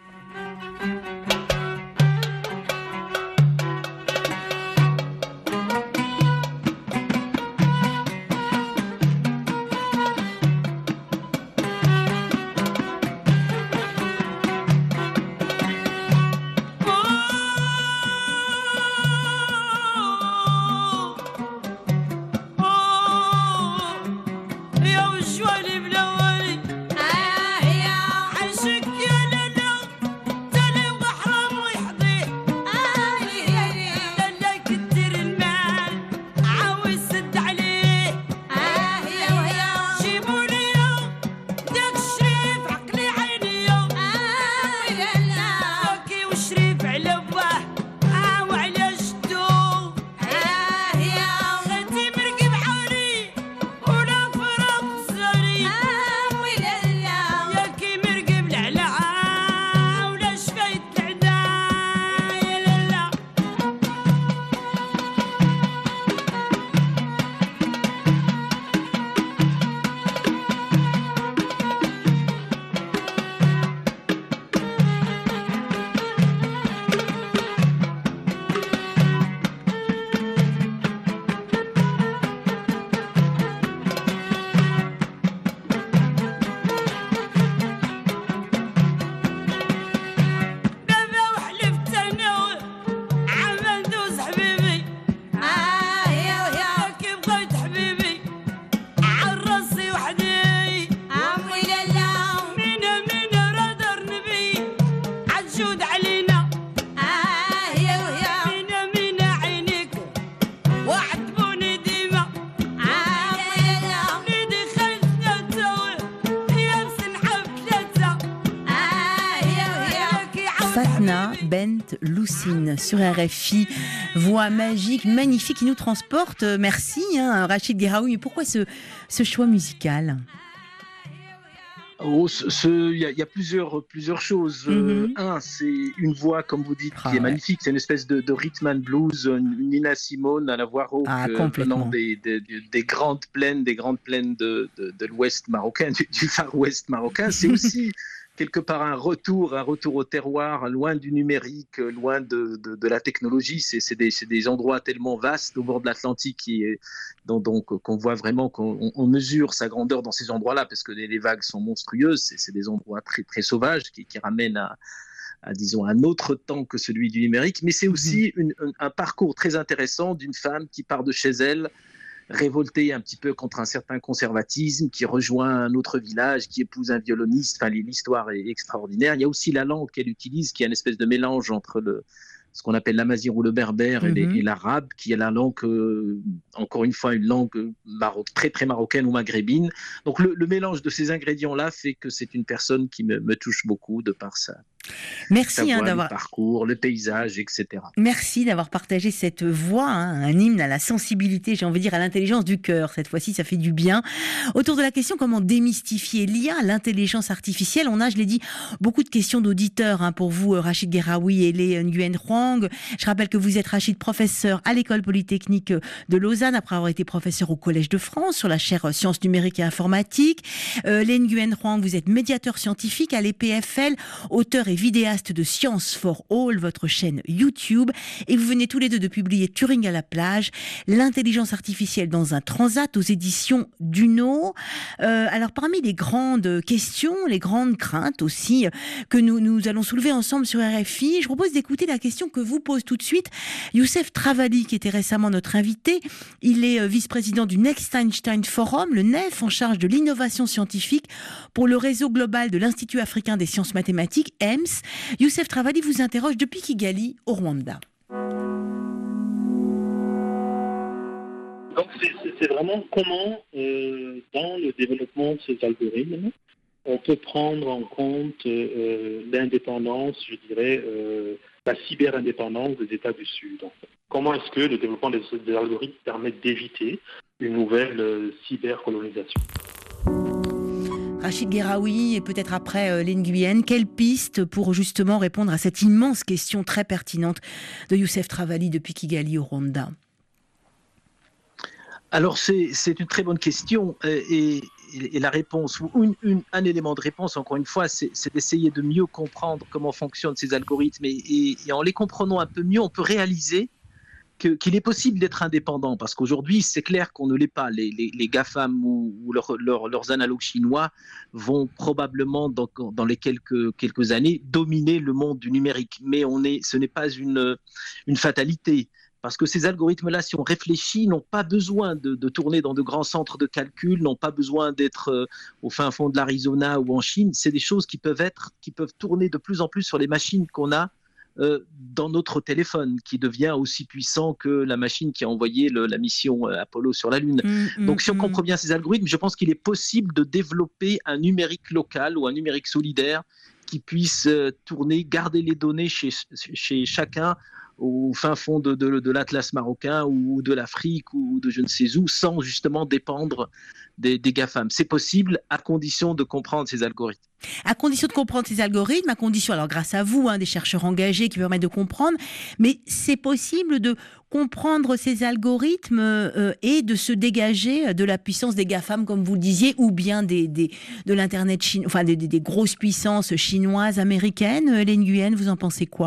Fatna Bent Loussine sur R F I, voix magique, magnifique qui nous transporte. Merci hein, Rachid Guerraoui. Mais pourquoi ce, ce choix musical ? Oh, ce, ce, y, a, y a plusieurs, plusieurs choses. Mm-hmm. Euh, un, c'est une voix, comme vous dites, ah, qui est ouais. magnifique. C'est une espèce de, de rhythm and blues, une Nina Simone à la voix rauque, ah, venant des, des, des grandes plaines, des grandes plaines de, de, de l'ouest marocain, du, du Far West marocain. C'est aussi quelque part un retour, un retour au terroir, loin du numérique, loin de, de, de la technologie. C'est, c'est, des, c'est des endroits tellement vastes au bord de l'Atlantique qui est, dont, donc, qu'on voit vraiment, qu'on on mesure sa grandeur dans ces endroits-là, parce que les, les vagues sont monstrueuses. C'est, c'est des endroits très, très sauvages qui, qui ramènent à, à, disons, un autre temps que celui du numérique. Mais c'est aussi une, un, un parcours très intéressant d'une femme qui part de chez elle, révoltée un petit peu contre un certain conservatisme, qui rejoint un autre village, qui épouse un violoniste. Enfin, l'histoire est extraordinaire. Il y a aussi la langue qu'elle utilise, qui est une espèce de mélange entre le, ce qu'on appelle l'amazigh ou le berbère mm-hmm. et, les, et l'arabe, qui est la langue, euh, encore une fois, une langue maro- très très marocaine ou maghrébine. Donc le, le mélange de ces ingrédients-là fait que c'est une personne qui me, me touche beaucoup de par ça. Merci hein, d'avoir le parcours, le paysage, et cetera. Merci d'avoir partagé cette voix, hein, un hymne à la sensibilité, j'ai envie de dire à l'intelligence du cœur. Cette fois-ci, ça fait du bien. Autour de la question comment démystifier l'I A, l'intelligence artificielle, on a, je l'ai dit, beaucoup de questions d'auditeurs hein, pour vous, Rachid Guerraoui et Lê Nguyen Huang. Je rappelle que vous êtes Rachid, professeur à l'école polytechnique de Lausanne, après avoir été professeur au Collège de France sur la chaire Sciences numériques et informatiques. Euh, Lê Nguyen Huang, vous êtes médiateur scientifique à l'E P F L, auteur et vidéaste de Science for All, votre chaîne YouTube, et vous venez tous les deux de publier Turing à la plage, l'intelligence artificielle dans un transat aux éditions Duno. Euh, alors parmi les grandes questions, les grandes craintes aussi que nous, nous allons soulever ensemble sur R F I, je propose d'écouter la question que vous pose tout de suite Youssef Travali, qui était récemment notre invité. Il est vice-président du Next Einstein Forum, le N E F, en charge de l'innovation scientifique pour le réseau global de l'Institut africain des sciences mathématiques, E M S. Youssef Travali vous interroge depuis Kigali, au Rwanda. Donc c'est, c'est vraiment comment, euh, dans le développement de ces algorithmes, on peut prendre en compte euh, l'indépendance, je dirais, euh, la cyber-indépendance des États du Sud. Donc, comment est-ce que le développement des, des algorithmes permet d'éviter une nouvelle euh, cyber-colonisation ? Rachid Guerraoui et peut-être après euh, Lê Nguyen, quelle piste pour justement répondre à cette immense question très pertinente de Youssef Travali depuis Kigali au Rwanda ? Alors c'est, c'est une très bonne question et, et, et la réponse, ou une, une, un élément de réponse encore une fois, c'est, c'est d'essayer de mieux comprendre comment fonctionnent ces algorithmes et, et, et en les comprenant un peu mieux, on peut réaliser que, qu'il est possible d'être indépendant parce qu'aujourd'hui c'est clair qu'on ne l'est pas. Les, les, les GAFAM ou, ou leur, leur, leurs analogues chinois vont probablement dans, dans les quelques, quelques années dominer le monde du numérique, mais on est, ce n'est pas une, une fatalité. Parce que ces algorithmes-là, si on réfléchit, n'ont pas besoin de, de tourner dans de grands centres de calcul, n'ont pas besoin d'être euh, au fin fond de l'Arizona ou en Chine. C'est des choses qui peuvent être, qui peuvent tourner de plus en plus sur les machines qu'on a euh, dans notre téléphone, qui devient aussi puissant que la machine qui a envoyé le, la mission euh, Apollo sur la Lune. Mmh, Donc, mmh, si on mmh. comprend bien ces algorithmes, je pense qu'il est possible de développer un numérique local ou un numérique solidaire qui puisse euh, tourner, garder les données chez, chez chacun au fin fond de, de, de l'Atlas marocain ou de l'Afrique ou de je ne sais où, sans justement dépendre des, des GAFAM. C'est possible à condition de comprendre ces algorithmes. À condition de comprendre ces algorithmes, à condition, alors grâce à vous, hein, des chercheurs engagés qui permettent de comprendre, mais c'est possible de comprendre ces algorithmes euh, et de se dégager de la puissance des GAFAM, comme vous le disiez, ou bien des, des, de l'Internet chinois, enfin des, des, des grosses puissances chinoises, américaines. Lê Nguyen, vous en pensez quoi ?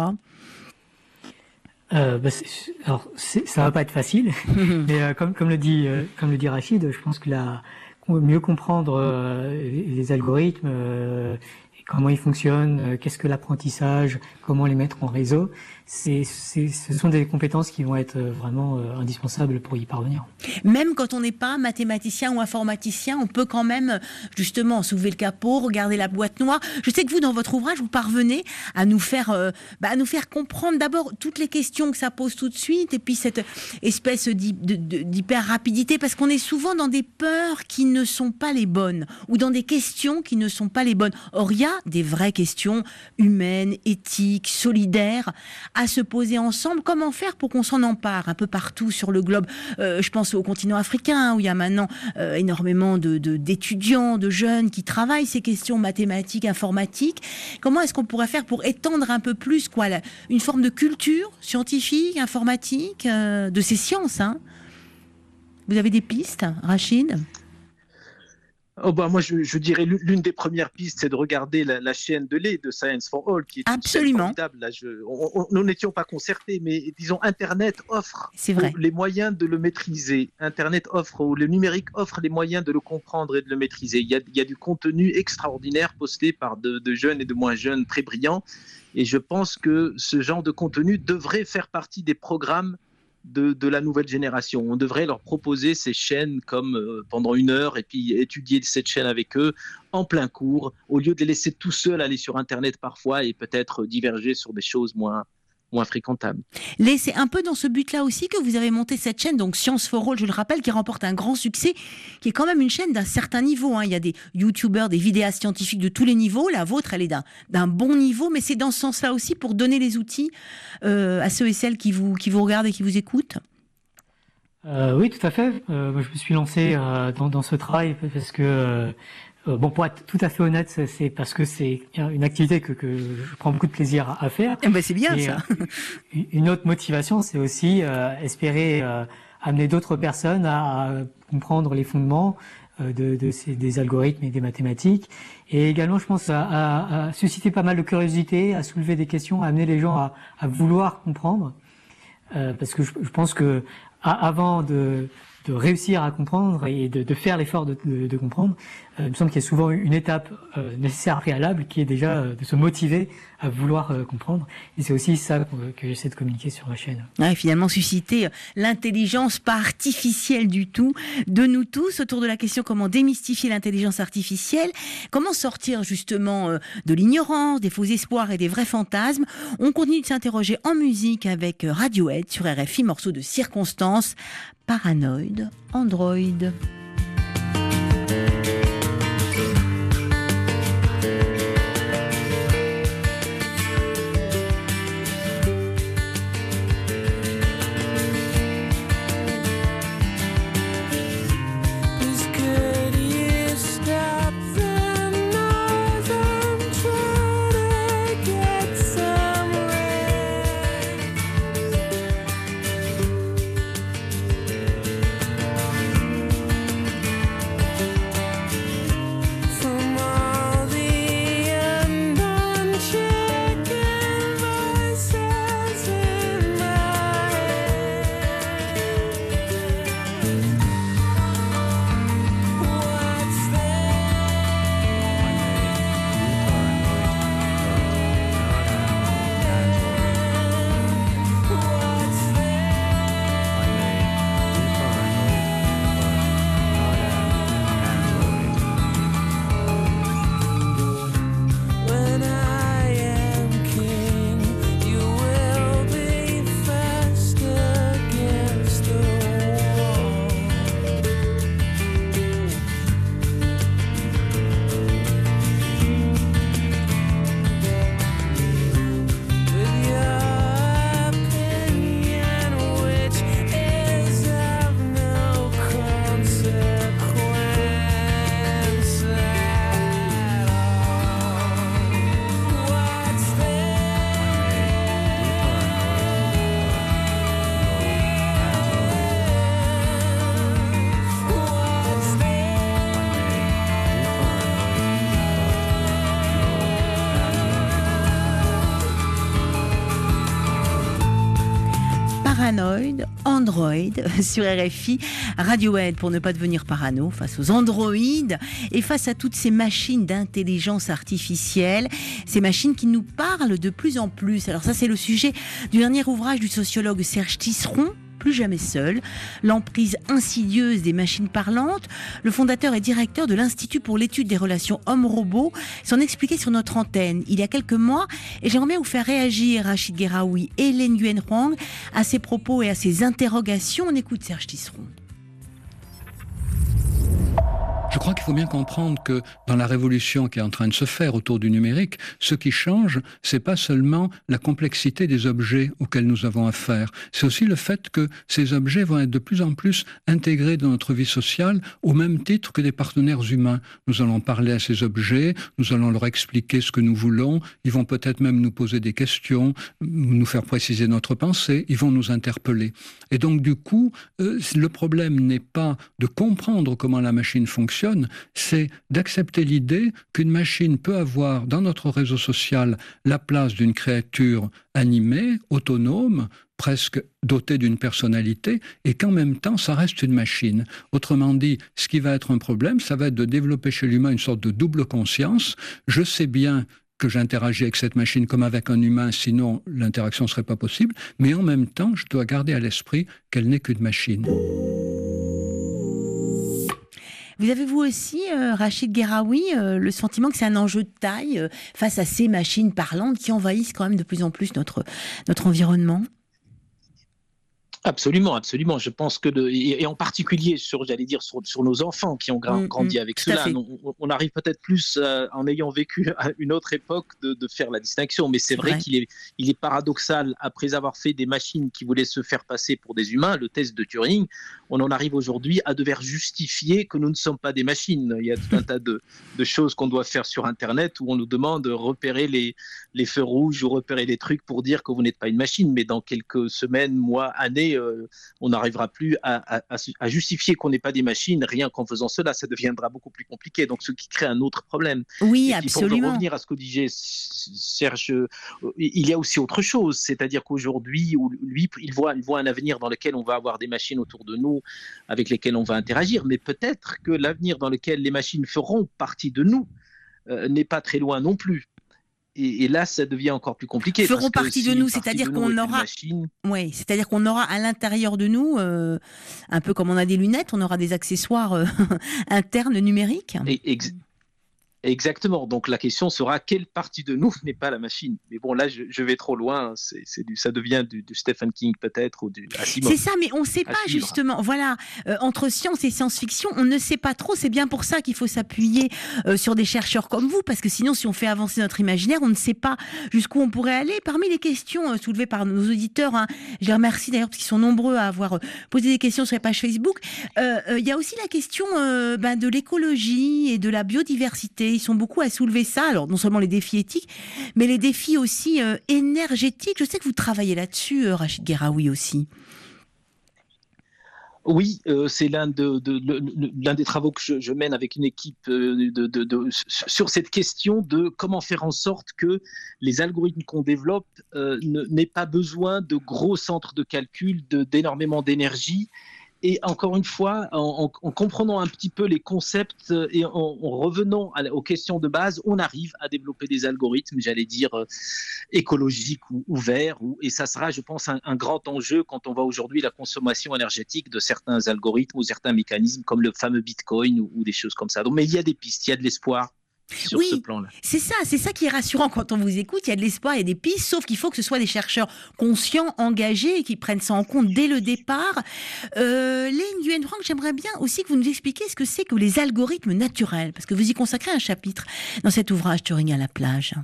Euh, bah c'est, alors c'est, ça va pas être facile, mais euh, comme comme le dit euh, comme le dit Rachid, je pense que la mieux comprendre euh, les, les algorithmes, euh, comment ils fonctionnent, euh, qu'est-ce que l'apprentissage, comment les mettre en réseau, c'est, c'est ce sont des compétences qui vont être vraiment euh, indispensables pour y parvenir. Même quand on n'est pas mathématicien ou informaticien, on peut quand même justement soulever le capot, regarder la boîte noire. Je sais que vous, dans votre ouvrage, vous parvenez à nous faire, euh, bah, à nous faire comprendre d'abord toutes les questions que ça pose tout de suite, et puis cette espèce d'hyper rapidité, parce qu'on est souvent dans des peurs qui ne sont pas les bonnes, ou dans des questions qui ne sont pas les bonnes. Or, il y a des vraies questions humaines, éthiques, solidaires, à se poser ensemble. Comment faire pour qu'on s'en empare un peu partout sur le globe? euh, Je pense au continent africain, où il y a maintenant euh, énormément de, de, d'étudiants, de jeunes qui travaillent ces questions mathématiques, informatiques. Comment est-ce qu'on pourrait faire pour étendre un peu plus quoi, la, une forme de culture scientifique, informatique, euh, de ces sciences, hein? Vous avez des pistes, Rachid? Oh bah moi, je, je dirais l'une des premières pistes, c'est de regarder la, la chaîne de lait de Science for All, qui est absolument formidable. Là, je, on, on, nous n'étions pas concertés, mais disons, Internet offre c'est vrai. les moyens de le maîtriser. Internet offre, ou le numérique offre les moyens de le comprendre et de le maîtriser. Il y a, il y a du contenu extraordinaire posté par de, de jeunes et de moins jeunes très brillants. Et je pense que ce genre de contenu devrait faire partie des programmes De, de la nouvelle génération. On devrait leur proposer ces chaînes comme euh, pendant une heure et puis étudier cette chaîne avec eux en plein cours, au lieu de les laisser tout seuls aller sur Internet parfois et peut-être diverger sur des choses moins, moins fréquentables. Les, c'est un peu dans ce but-là aussi que vous avez monté cette chaîne, donc Science for All, je le rappelle, qui remporte un grand succès, qui est quand même une chaîne d'un certain niveau, hein. Il y a des youtubeurs, des vidéastes scientifiques de tous les niveaux. La vôtre, elle est d'un, d'un bon niveau, mais c'est dans ce sens-là aussi pour donner les outils euh, à ceux et celles qui vous, qui vous regardent et qui vous écoutent. Euh, oui, tout à fait. Euh, je me suis lancé euh, dans, dans ce travail parce que, euh, bon, pour être tout à fait honnête, c'est parce que c'est une activité que, que je prends beaucoup de plaisir à, à faire. Eh ben c'est bien et, ça. Euh, une autre motivation, c'est aussi euh, espérer euh, amener d'autres personnes à, à comprendre les fondements euh, de, de ces, des algorithmes et des mathématiques. Et également, je pense, à, à, à susciter pas mal de curiosité, à soulever des questions, à amener les gens à, à vouloir comprendre. Euh, parce que je, je pense que avant de, de réussir à comprendre et de, de faire l'effort de, de, de comprendre, euh, il me semble qu'il y a souvent une étape euh, nécessaire, préalable, qui est déjà euh, de se motiver à vouloir euh, comprendre. Et c'est aussi ça que, que j'essaie de communiquer sur la chaîne. Ouais, finalement, susciter l'intelligence pas artificielle du tout de nous tous autour de la question comment démystifier l'intelligence artificielle, comment sortir justement euh, de l'ignorance, des faux espoirs et des vrais fantasmes. On continue de s'interroger en musique avec Radiohead sur R F I, morceau de Circonstance, Paranoid, Android. Paranoid, Android sur R F I, Radiohead pour ne pas devenir parano face aux androïdes et face à toutes ces machines d'intelligence artificielle, ces machines qui nous parlent de plus en plus. Alors ça, c'est le sujet du dernier ouvrage du sociologue Serge Tisseron, Plus jamais seul, l'emprise insidieuse des machines parlantes. Le fondateur et directeur de l'Institut pour l'étude des relations homme-robot s'en expliquait sur notre antenne il y a quelques mois, et j'aimerais bien vous faire réagir, Rachid Guéraoui et Lien Nguyen Huang, à ces propos et à ces interrogations. On écoute Serge Tisseron. Je crois qu'il faut bien comprendre que dans la révolution qui est en train de se faire autour du numérique, ce qui change, c'est pas seulement la complexité des objets auxquels nous avons affaire, c'est aussi le fait que ces objets vont être de plus en plus intégrés dans notre vie sociale au même titre que des partenaires humains. Nous allons parler à ces objets, nous allons leur expliquer ce que nous voulons, ils vont peut-être même nous poser des questions, nous faire préciser notre pensée, ils vont nous interpeller. Et donc du coup, euh, le problème n'est pas de comprendre comment la machine fonctionne, c'est d'accepter l'idée qu'une machine peut avoir dans notre réseau social la place d'une créature animée, autonome, presque dotée d'une personnalité, et qu'en même temps, ça reste une machine. Autrement dit, ce qui va être un problème, ça va être de développer chez l'humain une sorte de double conscience. Je sais bien que j'interagis avec cette machine comme avec un humain, sinon l'interaction ne serait pas possible, mais en même temps, je dois garder à l'esprit qu'elle n'est qu'une machine. Vous avez vous aussi, euh, Rachid Gueraoui, euh, le sentiment que c'est un enjeu de taille euh, face à ces machines parlantes qui envahissent quand même de plus en plus notre, notre environnement ? Absolument, absolument. Je pense que, de, et, et en particulier sur, j'allais dire, sur, sur nos enfants qui ont gra- grandi mmh, avec cela, on, on arrive peut-être plus, euh, en ayant vécu à une autre époque, de, de faire la distinction. Mais c'est, c'est vrai, vrai qu'il est, il est paradoxal, après avoir fait des machines qui voulaient se faire passer pour des humains, le test de Turing, on en arrive aujourd'hui à devoir justifier que nous ne sommes pas des machines. Il y a tout un tas de, de choses qu'on doit faire sur Internet où on nous demande de repérer les, les feux rouges ou repérer les trucs pour dire que vous n'êtes pas une machine. Mais dans quelques semaines, mois, années, Euh, on n'arrivera plus à, à, à justifier qu'on n'est pas des machines. Rien qu'en faisant cela, ça deviendra beaucoup plus compliqué. Donc, ce qui crée un autre problème. Oui, et absolument. Pour revenir à ce que disait Serge, il y a aussi autre chose. C'est-à-dire qu'aujourd'hui, lui, il voit, il voit un avenir dans lequel on va avoir des machines autour de nous avec lesquelles on va interagir. Mais peut-être que l'avenir dans lequel les machines feront partie de nous euh, n'est pas très loin non plus. Et, et là, ça devient encore plus compliqué. Feront partie si de nous, c'est-à-dire qu'on nous aura, machine... oui, c'est-à-dire qu'on aura à l'intérieur de nous, euh, un peu comme on a des lunettes, on aura des accessoires euh, internes numériques. Et, ex- Exactement. Donc la question sera quelle partie de nous n'est pas la machine. Mais bon, là, je, je vais trop loin. C'est, c'est du, ça devient du, du Stephen King peut-être ou du Asimov. C'est ça, mais on ne sait pas justement. Voilà, euh, entre science et science-fiction, on ne sait pas trop. C'est bien pour ça qu'il faut s'appuyer euh, sur des chercheurs comme vous, parce que sinon, si on fait avancer notre imaginaire, on ne sait pas jusqu'où on pourrait aller. Parmi les questions euh, soulevées par nos auditeurs, hein, je les remercie d'ailleurs parce qu'ils sont nombreux à avoir posé des questions sur les pages Facebook. Il euh, euh, y a aussi la question euh, ben, de l'écologie et de la biodiversité. Ils sont beaucoup à soulever ça. Alors, non seulement les défis éthiques, mais les défis aussi euh, énergétiques. Je sais que vous travaillez là-dessus, euh, Rachid Gueraoui aussi. Oui, euh, c'est l'un, de, de, de, l'un des travaux que je, je mène avec une équipe de, de, de, de, sur cette question de comment faire en sorte que les algorithmes qu'on développe euh, ne, n'aient pas besoin de gros centres de calcul, de, d'énormément d'énergie. Et encore une fois, en, en, en comprenant un petit peu les concepts et en, en revenant à, aux questions de base, on arrive à développer des algorithmes, j'allais dire, euh, écologiques ou ouverts. Ou, et ça sera, je pense, un, un grand enjeu quand on voit aujourd'hui la consommation énergétique de certains algorithmes ou certains mécanismes comme le fameux Bitcoin ou, ou des choses comme ça. Donc, mais il y a des pistes, il y a de l'espoir. Sur oui, ce plan-là. c'est ça, c'est ça qui est rassurant quand on vous écoute. Il y a de l'espoir, il y a des pistes, sauf qu'il faut que ce soit des chercheurs conscients, engagés, et qui prennent ça en compte dès le départ. Euh, Léa Nguyen-Franck, j'aimerais bien aussi que vous nous expliquiez ce que c'est que les algorithmes naturels, parce que vous y consacrez un chapitre dans cet ouvrage Turing à la plage.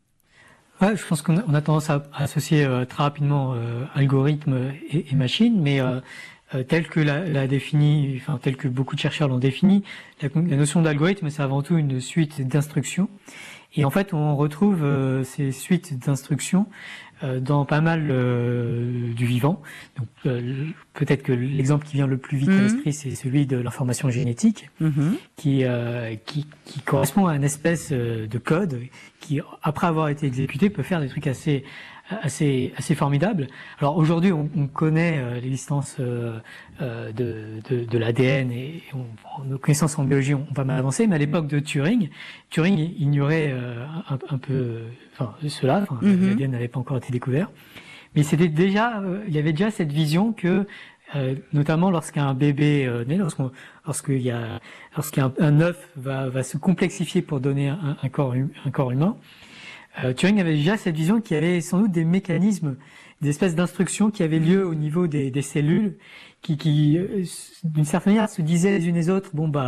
Ouais, je pense qu'on a, on a tendance à, à associer euh, très rapidement euh, algorithme et, et machine, mais euh, Euh, tel que l'a, l'a défini, enfin tel que beaucoup de chercheurs l'ont défini, la, la notion d'algorithme, c'est avant tout une suite d'instructions. Et en fait, on retrouve euh, ces suites d'instructions euh, dans pas mal euh, du vivant. Donc, euh, peut-être que l'exemple qui vient le plus vite mmh. à l'esprit, c'est celui de l'information génétique, mmh. qui, euh, qui qui correspond à une espèce de code qui, après avoir été exécuté, peut faire des trucs assez assez assez formidable. Alors aujourd'hui, on, on connaît euh, l'existence euh, euh, de, de de l'A D N et on, nos connaissances en biologie ont pas mal avancé, mais à l'époque de Turing, Turing ignorait euh, un, un peu, enfin cela. Enfin, mm-hmm. l'A D N n'avait pas encore été découvert, mais c'était déjà, euh, il y avait déjà cette vision que Euh, notamment lorsqu'un bébé euh, naît, lorsqu'on, lorsqu'il y a, lorsqu'un un œuf va, va se complexifier pour donner un, un corps, un corps humain. Euh, Turing avait déjà cette vision qu'il y avait sans doute des mécanismes, des espèces d'instructions qui avaient lieu au niveau des, des cellules, qui, qui, euh, d'une certaine manière, se disaient les unes les autres, bon bah,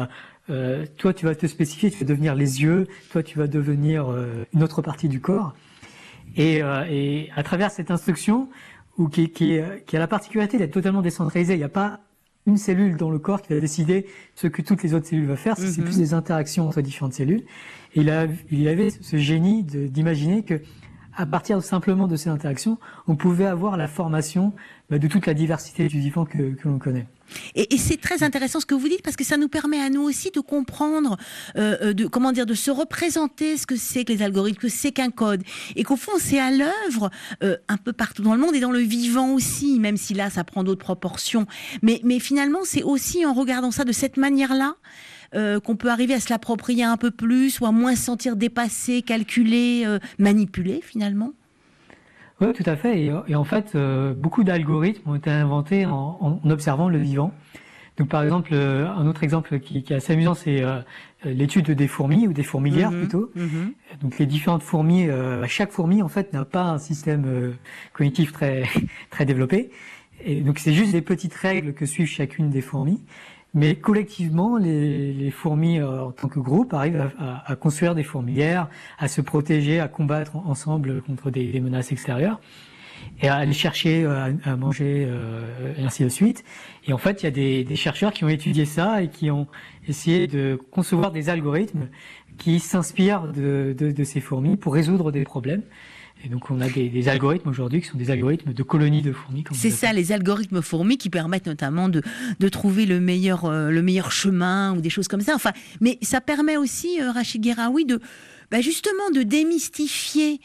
euh, toi tu vas te spécifier, tu vas devenir les yeux, toi tu vas devenir euh, une autre partie du corps. Et, euh, et à travers cette instruction, ou qui, qui, qui a la particularité d'être totalement décentralisée, il n'y a pas une cellule dans le corps qui va décider ce que toutes les autres cellules vont faire, mm-hmm. c'est plus des interactions entre différentes cellules. Et il, a, il avait ce génie de, d'imaginer que à partir simplement de ces interactions, on pouvait avoir la formation bah, de toute la diversité du vivant que, que l'on connaît. Et, et c'est très intéressant ce que vous dites parce que ça nous permet à nous aussi de comprendre, euh, de comment dire, de se représenter ce que c'est que les algorithmes, que c'est qu'un code, et qu'au fond c'est à l'œuvre euh, un peu partout dans le monde et dans le vivant aussi, même si là ça prend d'autres proportions. Mais, mais finalement c'est aussi en regardant ça de cette manière-là euh, qu'on peut arriver à se l'approprier un peu plus ou à moins se sentir dépassé, calculé, euh, manipulé finalement. Oui, tout à fait. Et, et en fait, euh, beaucoup d'algorithmes ont été inventés en, en observant le vivant. Donc, par exemple, euh, un autre exemple qui, qui est assez amusant, c'est euh, l'étude des fourmis ou des fourmilières mmh, plutôt. Mmh. Donc, les différentes fourmis, euh, chaque fourmi en fait n'a pas un système euh, cognitif très très développé. Et donc, c'est juste des petites règles que suivent chacune des fourmis. Mais collectivement, les, les fourmis euh, en tant que groupe arrivent à, à, à construire des fourmilières, à se protéger, à combattre ensemble contre des, des menaces extérieures, et à aller chercher à, à manger, euh, et ainsi de suite. Et en fait, il y a des, des chercheurs qui ont étudié ça et qui ont essayé de concevoir des algorithmes qui s'inspirent de, de, de ces fourmis pour résoudre des problèmes. Et donc, on a des, des algorithmes aujourd'hui qui sont des algorithmes de colonies de fourmis. C'est ça, les algorithmes fourmis qui permettent notamment de, de trouver le meilleur, euh, le meilleur chemin ou des choses comme ça. Enfin, mais ça permet aussi, euh, Rachid Gueraoui, de, bah justement de démystifier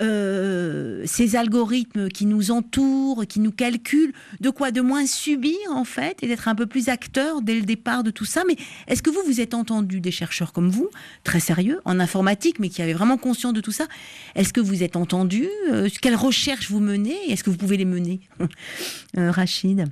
euh, ces algorithmes qui nous entourent, qui nous calculent, de quoi de moins subir en fait et d'être un peu plus acteur dès le départ de tout ça. Mais est-ce que vous, vous êtes entendu des chercheurs comme vous, très sérieux, en informatique, mais qui avaient vraiment conscience de tout ça? Est-ce que vous êtes entendu? euh, Quelles recherches vous menez? Est-ce que vous pouvez les mener? euh, Rachid?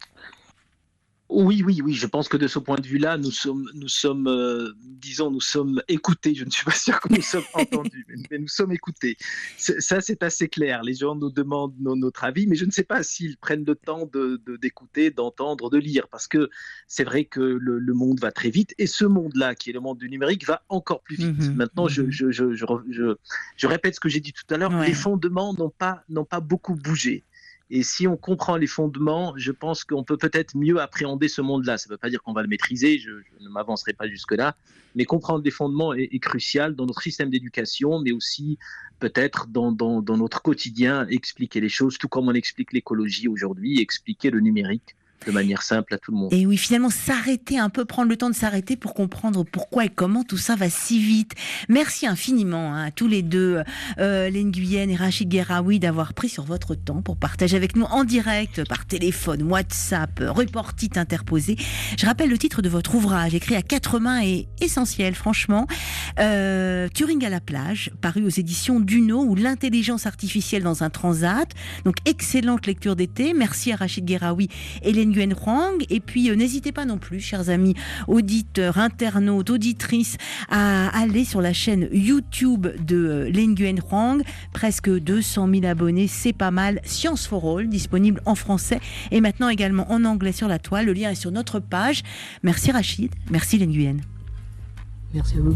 Oui, oui, oui. Je pense que de ce point de vue-là, nous sommes, nous sommes, euh, disons, nous sommes écoutés. Je ne suis pas sûr que nous sommes entendus, mais, mais nous sommes écoutés. C'est, ça, c'est assez clair. Les gens nous demandent nos, notre avis, mais je ne sais pas s'ils prennent le temps de, de, d'écouter, d'entendre, de lire, parce que c'est vrai que le, le monde va très vite, et ce monde-là, qui est le monde du numérique, va encore plus vite. Mmh, Maintenant, mmh. Je, je, je, je, je, je répète ce que j'ai dit tout à l'heure. Ouais. Les fondements n'ont pas, n'ont pas beaucoup bougé. Et si on comprend les fondements, je pense qu'on peut peut-être mieux appréhender ce monde-là. Ça ne veut pas dire qu'on va le maîtriser, je, je ne m'avancerai pas jusque-là, mais comprendre les fondements est, est crucial dans notre système d'éducation, mais aussi peut-être dans, dans, dans notre quotidien, expliquer les choses, tout comme on explique l'écologie aujourd'hui, expliquer le numérique de manière simple à tout le monde. Et oui, finalement, s'arrêter un peu, prendre le temps de s'arrêter pour comprendre pourquoi et comment tout ça va si vite. Merci infiniment hein, à tous les deux, euh, Len Nguyen et Rachid Gueraoui, d'avoir pris sur votre temps pour partager avec nous en direct, par téléphone, WhatsApp, reportite interposé. Je rappelle le titre de votre ouvrage, écrit à quatre mains et essentiel, franchement. Euh, Turing à la plage, paru aux éditions Duno, ou l'intelligence artificielle dans un transat. Donc, excellente lecture d'été. Merci à Rachid Gueraoui et Len Nguyen Huang. Et puis euh, n'hésitez pas non plus, chers amis auditeurs, internautes, auditrices, à aller sur la chaîne YouTube de euh, Len Nguyen Huang. Presque deux cent mille abonnés, c'est pas mal. Science for All, disponible en français et maintenant également en anglais sur la toile. Le lien est sur notre page. Merci Rachid, merci Len Nguyen. Merci à vous.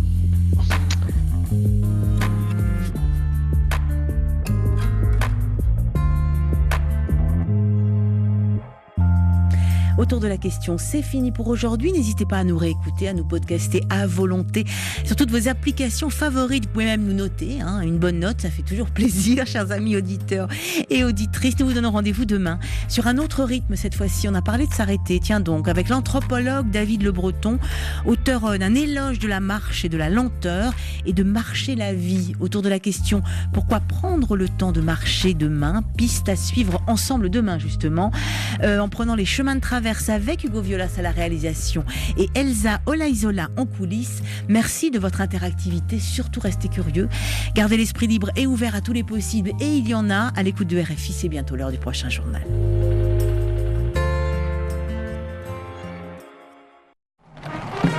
Autour de la question, c'est fini pour aujourd'hui. N'hésitez pas à nous réécouter, à nous podcaster à volonté sur toutes vos applications favorites. Vous pouvez même nous noter, hein, une bonne note, ça fait toujours plaisir, chers amis auditeurs et auditrices. Nous vous donnons rendez-vous demain sur un autre rythme cette fois-ci. On a parlé de s'arrêter, tiens donc, avec l'anthropologue David Le Breton, auteur d'un éloge de la marche et de la lenteur et de marcher la vie. Autour de la question, pourquoi prendre le temps de marcher demain? Piste à suivre ensemble demain justement, euh, en prenant les chemins de traverse avec Hugo Violas à la réalisation et Elsa Olaizola en coulisses. Merci de votre interactivité, surtout restez curieux, gardez l'esprit libre et ouvert à tous les possibles, et il y en a à l'écoute de R F I. C'est bientôt l'heure du prochain journal.